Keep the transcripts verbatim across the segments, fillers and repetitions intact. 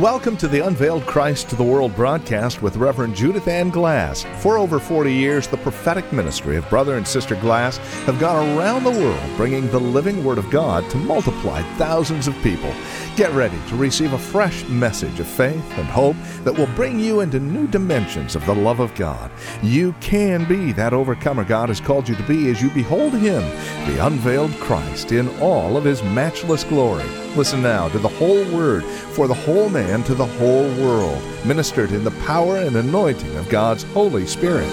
Welcome to the Unveiled Christ to the World broadcast with Reverend Judith Ann Glass. For over forty years, the prophetic ministry of Brother and Sister Glass have gone around the world bringing the living Word of God to multiply thousands of people. Get ready to receive a fresh message of faith and hope that will bring you into new dimensions of the love of God. You can be that overcomer God has called you to be as you behold Him, the unveiled Christ, in all of His matchless glory. Listen now to the whole Word for the whole man to the whole world, ministered in the power and anointing of God's Holy Spirit.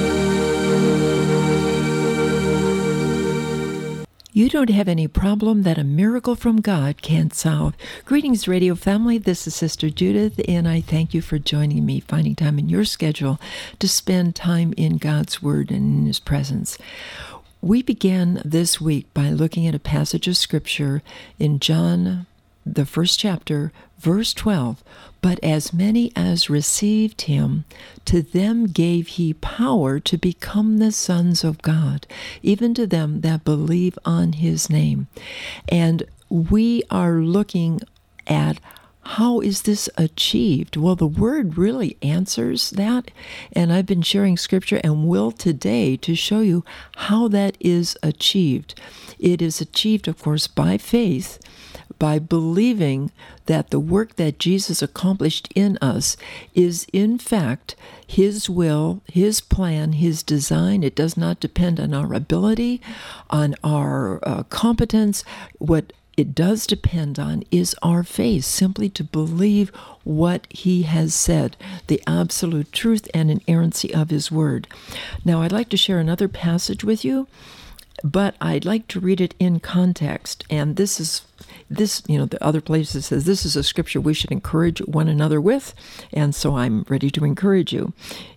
You don't have any problem that a miracle from God can't solve. Greetings, radio family. This is Sister Judith, and I thank you for joining me, finding time in your schedule to spend time in God's Word and in His presence. We began this week by looking at a passage of Scripture in John, the first chapter, verse twelve. But as many as received Him, to them gave He power to become the sons of God, even to them that believe on His name. And we are looking at how is this achieved? Well, the Word really answers that, and I've been sharing Scripture and will today to show you how that is achieved. It is achieved, of course, by faith, by believing that the work that Jesus accomplished in us is, in fact, His will, His plan, His design. It does not depend on our ability, on our uh, competence. What it does depend on is our faith, simply to believe what He has said, the absolute truth and inerrancy of His Word. Now, I'd like to share another passage with you, but I'd like to read it in context. And this is, this, you know, the other places says this is a scripture we should encourage one another with, and so I'm ready to encourage you.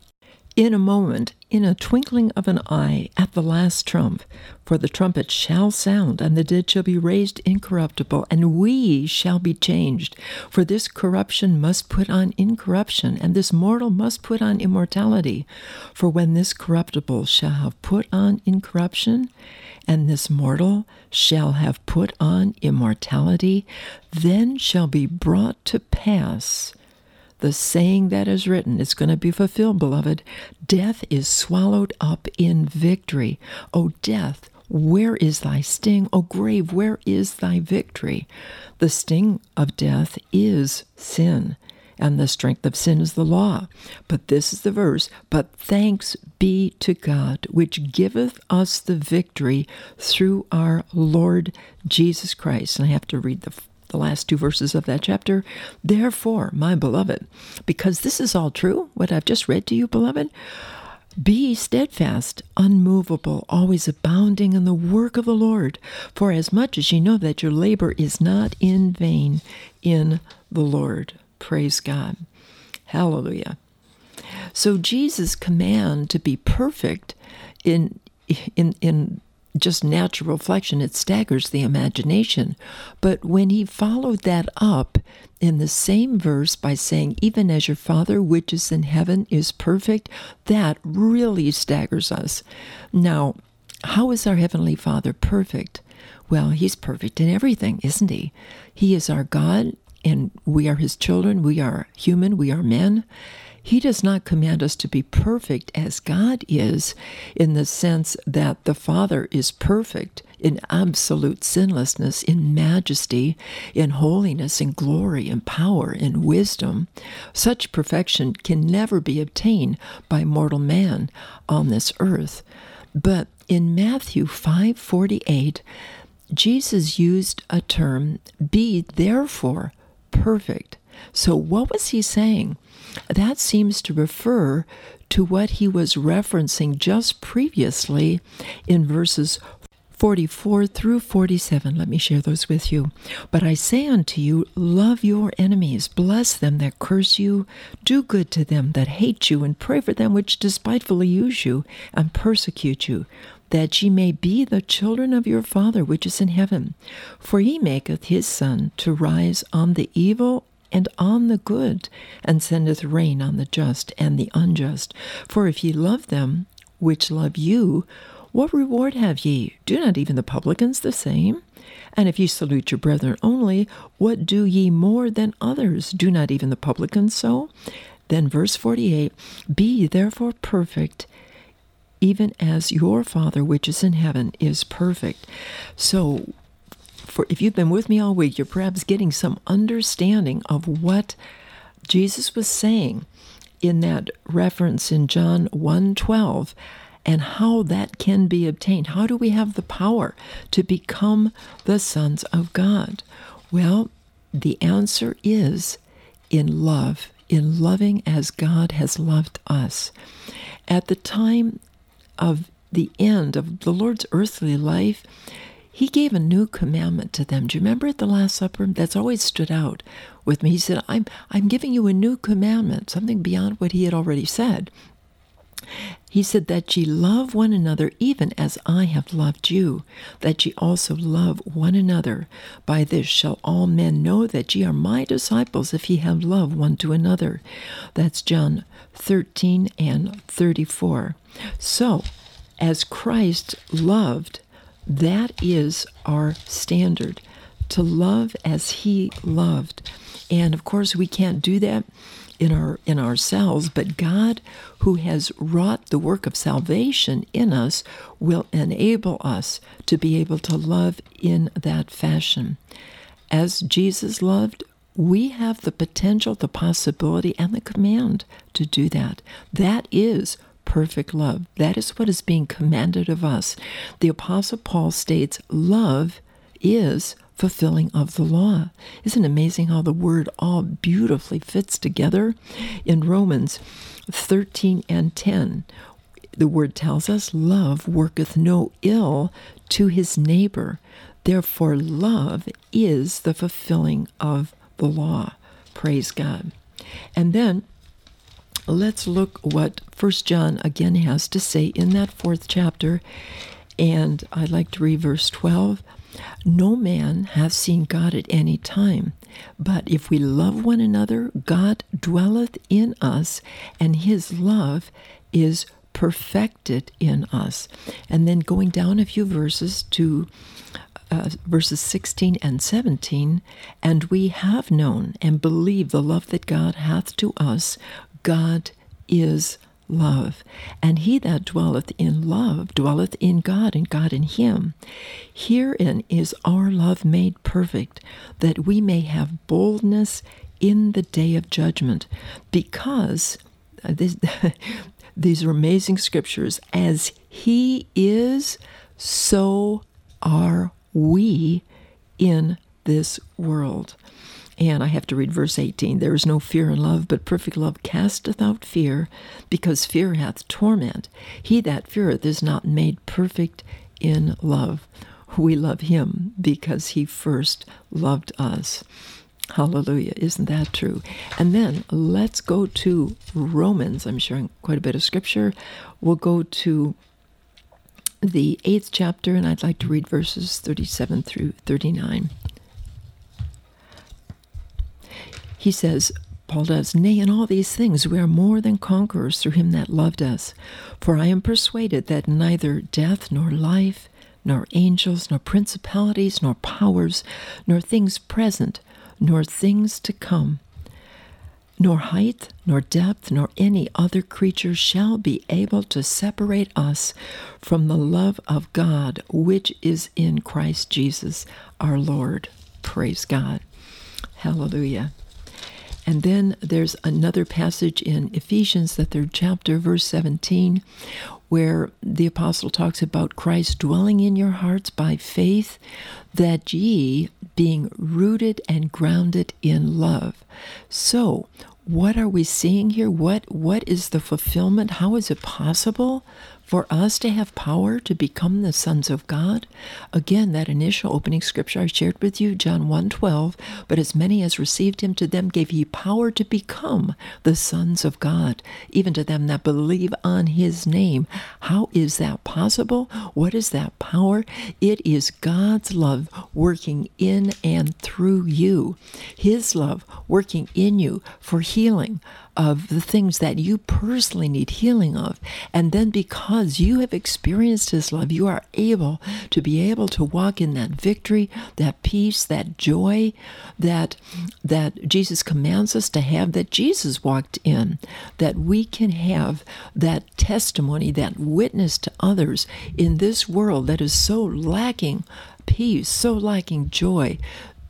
In a moment, in a twinkling of an eye, at the last trump, for the trumpet shall sound, and the dead shall be raised incorruptible, and we shall be changed. For this corruption must put on incorruption, and this mortal must put on immortality. For when this corruptible shall have put on incorruption, and this mortal shall have put on immortality, then shall be brought to pass the saying that is written. Is going to be fulfilled, beloved. Death is swallowed up in victory. O death, where is thy sting? O grave, where is thy victory? The sting of death is sin, and the strength of sin is the law. But this is the verse, but thanks be to God, which giveth us the victory through our Lord Jesus Christ. And I have to read the the last two verses of that chapter. Therefore, my beloved, because this is all true, what I've just read to you, beloved, be steadfast, unmovable, always abounding in the work of the Lord, for as much as ye know that your labor is not in vain in the Lord. Praise God. Hallelujah. So Jesus' command to be perfect in in in just natural reflection, it staggers the imagination. But when He followed that up in the same verse by saying, even as your Father which is in heaven is perfect, that really staggers us. Now, how is our Heavenly Father perfect? Well, He's perfect in everything, isn't He? He is our God, and we are His children. We are human. We are men. He does not command us to be perfect as God is, in the sense that the Father is perfect in absolute sinlessness, in majesty, in holiness, in glory, in power, in wisdom. Such perfection can never be obtained by mortal man on this earth. But in Matthew five forty-eight, Jesus used a term, be therefore perfect. So what was He saying? That seems to refer to what He was referencing just previously in verses forty-four through forty-seven. Let me share those with you. But I say unto you, love your enemies, bless them that curse you, do good to them that hate you, and pray for them which despitefully use you and persecute you, that ye may be the children of your Father which is in heaven. For He maketh His sun to rise on the evil and on the good, and sendeth rain on the just and the unjust. For if ye love them which love you, what reward have ye? Do not even the publicans the same? And if ye salute your brethren only, what do ye more than others? Do not even the publicans so? Then verse forty-eight, be ye therefore perfect, even as your Father which is in heaven is perfect. So, for if you've been with me all week, you're perhaps getting some understanding of what Jesus was saying in that reference in John one twelve, and how that can be obtained. How do we have the power to become the sons of God? Well, the answer is in love, in loving as God has loved us. At the time of the end of the Lord's earthly life, He gave a new commandment to them. Do you remember at the Last Supper? That's always stood out with me. He said, I'm, I'm giving you a new commandment, something beyond what He had already said. He said that ye love one another even as I have loved you, that ye also love one another. By this shall all men know that ye are my disciples, if ye have love one to another. That's John thirteen and thirty-four. So, as Christ loved, that is our standard, to love as He loved. And of course, we can't do that in our in ourselves, but God, who has wrought the work of salvation in us, will enable us to be able to love in that fashion. As Jesus loved, we have the potential, the possibility, and the command to do that. That is perfect love. That is what is being commanded of us. The Apostle Paul states, love is fulfilling of the law. Isn't it amazing how the word all beautifully fits together? In Romans thirteen and ten, the word tells us, love worketh no ill to his neighbor. Therefore, love is the fulfilling of the law. Praise God. And then let's look what First John again has to say in that fourth chapter. And I'd like to read verse twelve. No man hath seen God at any time, but if we love one another, God dwelleth in us, and his love is perfected in us. And then going down a few verses to uh, verses sixteen and seventeen, and we have known and believed the love that God hath to us. God is love, and he that dwelleth in love dwelleth in God, and God in him. Herein is our love made perfect, that we may have boldness in the day of judgment, because uh, this, these are amazing scriptures. As he is, so are we in this world. And I have to read verse eighteen. There is no fear in love, but perfect love casteth out fear, because fear hath torment. He that feareth is not made perfect in love. We love him because he first loved us. Hallelujah. Isn't that true? And then let's go to Romans. I'm sharing quite a bit of scripture. We'll go to the eighth chapter, and I'd like to read verses thirty-seven through thirty-nine. He says, Paul does, Nay, in all these things we are more than conquerors through him that loved us. For I am persuaded that neither death, nor life, nor angels, nor principalities, nor powers, nor things present, nor things to come, nor height, nor depth, nor any other creature shall be able to separate us from the love of God, which is in Christ Jesus our Lord. Praise God. Hallelujah. And then there's another passage in Ephesians, the third chapter, verse seventeen, where the apostle talks about Christ dwelling in your hearts by faith, that ye, being rooted and grounded in love. So, what are we seeing here? What What is the fulfillment? How is it possible for us to have power to become the sons of God? Again, that initial opening scripture I shared with you, John one twelve, but as many as received him, to them gave he power to become the sons of God, even to them that believe on his name. How is that possible? What is that power? It is God's love working in and through you. His love working in you for healing of the things that you personally need healing of. And then because you have experienced his love, you are able to be able to walk in that victory, that peace, that joy that that Jesus commands us to have, that Jesus walked in, that we can have that testimony, that witness to others in this world that is so lacking peace, so lacking joy.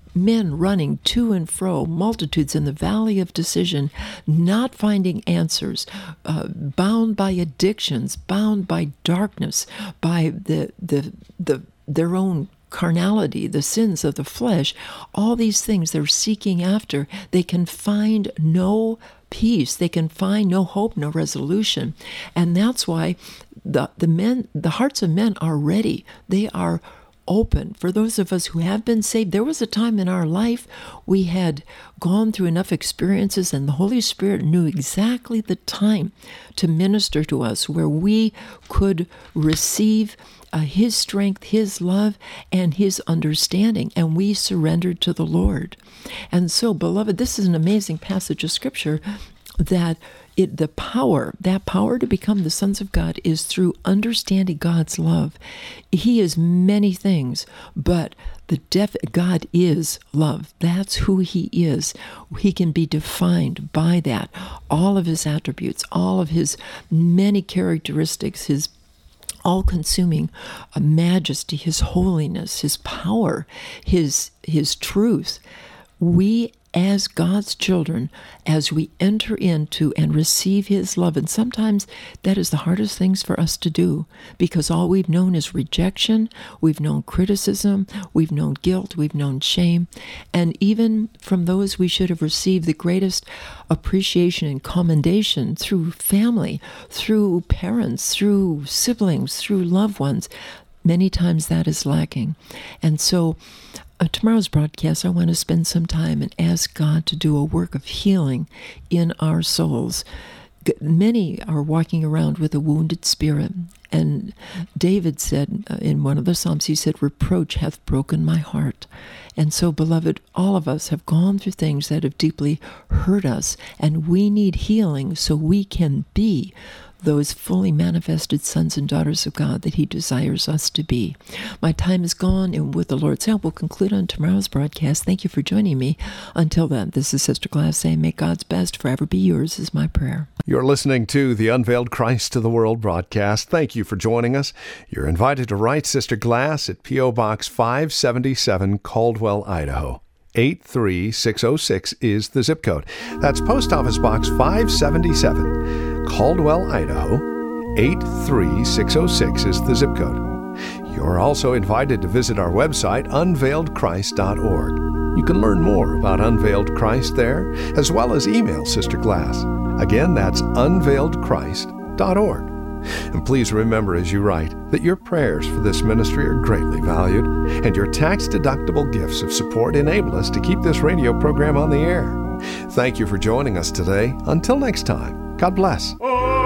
Men running to and fro, multitudes in the valley of decision, not finding answers, uh, bound by addictions, bound by darkness, by the the the their own carnality, the sins of the flesh, all these things they're seeking after. They can find no peace. They can find no hope, no resolution. And that's why the the men, the hearts of men are ready. They are open. For those of us who have been saved, there was a time in our life we had gone through enough experiences and the Holy Spirit knew exactly the time to minister to us where we could receive uh, his strength, his love, and his understanding, and we surrendered to the Lord. And so, beloved, this is an amazing passage of Scripture that It, the power, that power to become the sons of God is through understanding God's love. He is many things, but the def- God is love. That's who he is. He can be defined by that. All of his attributes, all of his many characteristics, his all-consuming uh, majesty, his holiness, his power, his his truth. We as God's children, as we enter into and receive his love, and sometimes that is the hardest things for us to do, because all we've known is rejection, we've known criticism, we've known guilt, we've known shame, and even from those we should have received the greatest appreciation and commendation through family, through parents, through siblings, through loved ones, many times that is lacking. And so Uh, tomorrow's broadcast, I want to spend some time and ask God to do a work of healing in our souls. G- Many are walking around with a wounded spirit. And David said uh, in one of the Psalms, he said, "Reproach hath broken my heart." And so, beloved, all of us have gone through things that have deeply hurt us, and we need healing so we can be those fully manifested sons and daughters of God that he desires us to be. My time is gone, and with the Lord's help, we'll conclude on tomorrow's broadcast. Thank you for joining me. Until then, this is Sister Glass saying, may God's best forever be yours is my prayer. You're listening to the Unveiled Christ to the World broadcast. Thank you for joining us. You're invited to write Sister Glass at P O. Box five seventy-seven, Caldwell, Idaho. eight three six oh six is the zip code. That's Post Office Box five seventy-seven, Caldwell, Idaho. eight three six oh six is the zip code. You're also invited to visit our website, unveiled christ dot org. You can learn more about Unveiled Christ there, as well as email Sister Glass. Again, that's unveiled christ dot org. And please remember as you write that your prayers for this ministry are greatly valued, and your tax-deductible gifts of support enable us to keep this radio program on the air. Thank you for joining us today. Until next time, God bless.